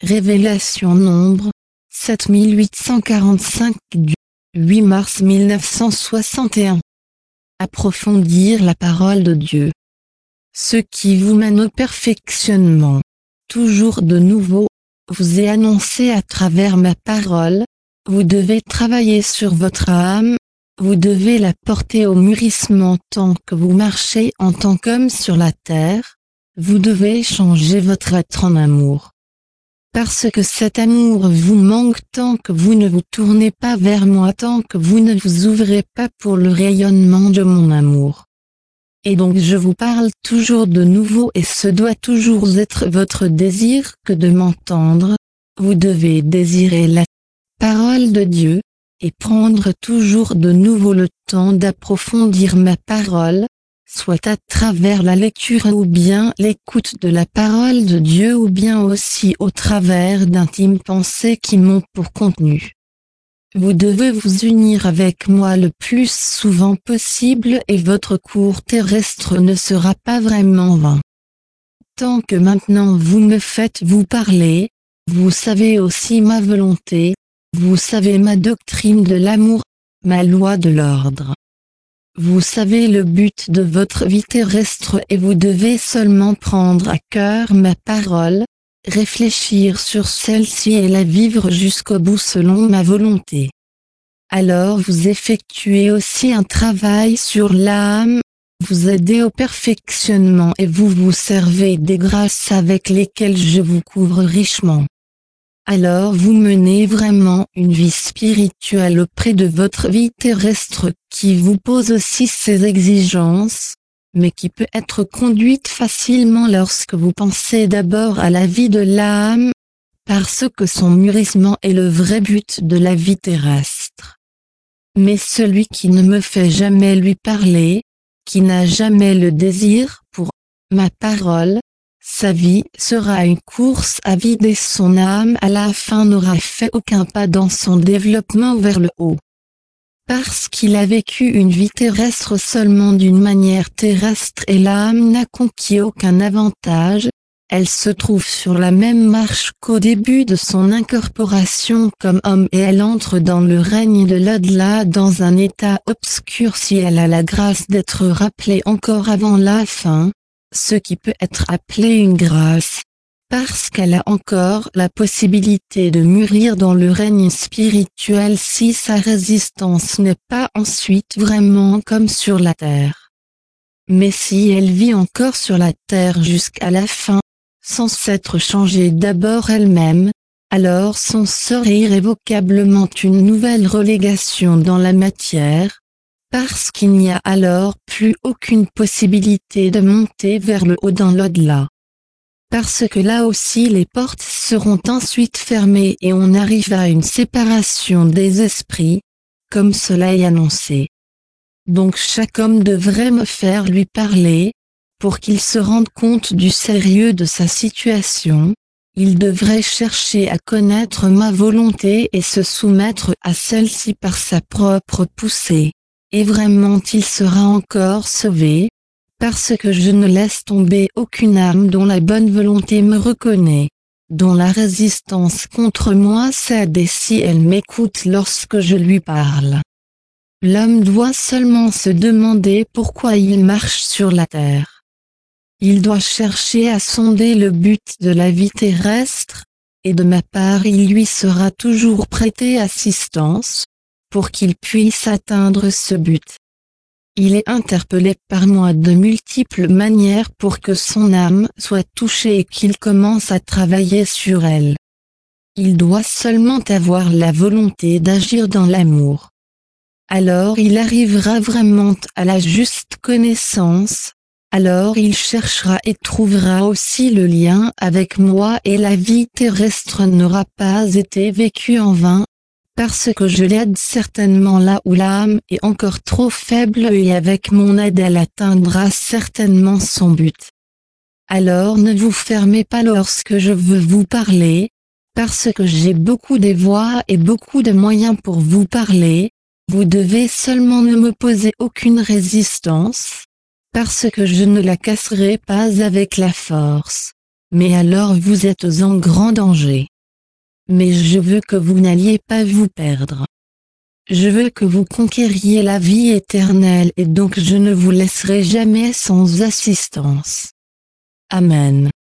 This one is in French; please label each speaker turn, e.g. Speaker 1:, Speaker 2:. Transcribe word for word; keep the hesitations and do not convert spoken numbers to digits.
Speaker 1: Révélation Nombre, sept mille huit cent quarante-cinq du huit mars mille neuf cent soixante et un. Approfondir la parole de Dieu. Ce qui vous mène au perfectionnement, toujours de nouveau, vous est annoncé à travers ma parole. Vous devez travailler sur votre âme, vous devez la porter au mûrissement tant que vous marchez en tant qu'homme sur la terre, vous devez changer votre être en amour. Parce que cet amour vous manque tant que vous ne vous tournez pas vers moi, tant que vous ne vous ouvrez pas pour le rayonnement de mon amour. Et donc je vous parle toujours de nouveau et ce doit toujours être votre désir que de m'entendre. Vous devez désirer la parole de Dieu, et prendre toujours de nouveau le temps d'approfondir ma parole, soit à travers la lecture ou bien l'écoute de la parole de Dieu ou bien aussi au travers d'intimes pensées qui m'ont pour contenu. Vous devez vous unir avec moi le plus souvent possible et votre cours terrestre ne sera pas vraiment vain. Tant que maintenant vous me faites vous parler, vous savez aussi ma volonté, vous savez ma doctrine de l'amour, ma loi de l'ordre. Vous savez le but de votre vie terrestre et vous devez seulement prendre à cœur ma parole, réfléchir sur celle-ci et la vivre jusqu'au bout selon ma volonté. Alors vous effectuez aussi un travail sur l'âme, vous aidez au perfectionnement et vous vous servez des grâces avec lesquelles je vous couvre richement. Alors vous menez vraiment une vie spirituelle auprès de votre vie terrestre qui vous pose aussi ses exigences, mais qui peut être conduite facilement lorsque vous pensez d'abord à la vie de l'âme, parce que son mûrissement est le vrai but de la vie terrestre. Mais celui qui ne me fait jamais lui parler, qui n'a jamais le désir pour ma parole, sa vie sera une course à vider son âme, à la fin n'aura fait aucun pas dans son développement vers le haut. Parce qu'il a vécu une vie terrestre seulement d'une manière terrestre et l'âme n'a conquis aucun avantage, elle se trouve sur la même marche qu'au début de son incorporation comme homme et elle entre dans le règne de l'au-delà dans un état obscur si elle a la grâce d'être rappelée encore avant la fin. Ce qui peut être appelé une grâce, parce qu'elle a encore la possibilité de mûrir dans le règne spirituel si sa résistance n'est pas ensuite vraiment comme sur la terre. Mais si elle vit encore sur la terre jusqu'à la fin, sans s'être changée d'abord elle-même, alors son sort est irrévocablement une nouvelle relégation dans la matière, parce qu'il n'y a alors plus aucune possibilité de monter vers le haut dans l'au-delà. Parce que là aussi les portes seront ensuite fermées et on arrive à une séparation des esprits, comme cela est annoncé. Donc chaque homme devrait me faire lui parler, pour qu'il se rende compte du sérieux de sa situation, il devrait chercher à connaître ma volonté et se soumettre à celle-ci par sa propre poussée. Et vraiment il sera encore sauvé, parce que je ne laisse tomber aucune âme dont la bonne volonté me reconnaît, dont la résistance contre moi cède et si elle m'écoute lorsque je lui parle. L'homme doit seulement se demander pourquoi il marche sur la terre. Il doit chercher à sonder le but de la vie terrestre, et de ma part il lui sera toujours prêté assistance, pour qu'il puisse atteindre ce but. Il est interpellé par moi de multiples manières pour que son âme soit touchée et qu'il commence à travailler sur elle. Il doit seulement avoir la volonté d'agir dans l'amour. Alors il arrivera vraiment à la juste connaissance, alors il cherchera et trouvera aussi le lien avec moi et la vie terrestre n'aura pas été vécue en vain, parce que je l'aide certainement là où l'âme est encore trop faible et avec mon aide elle atteindra certainement son but. Alors ne vous fermez pas lorsque je veux vous parler, parce que j'ai beaucoup de voix et beaucoup de moyens pour vous parler, vous devez seulement ne me poser aucune résistance, parce que je ne la casserai pas avec la force, mais alors vous êtes en grand danger. mais je veux que vous n'alliez pas vous perdre. Je veux que vous conquériez la vie éternelle et donc je ne vous laisserai jamais sans assistance. Amen.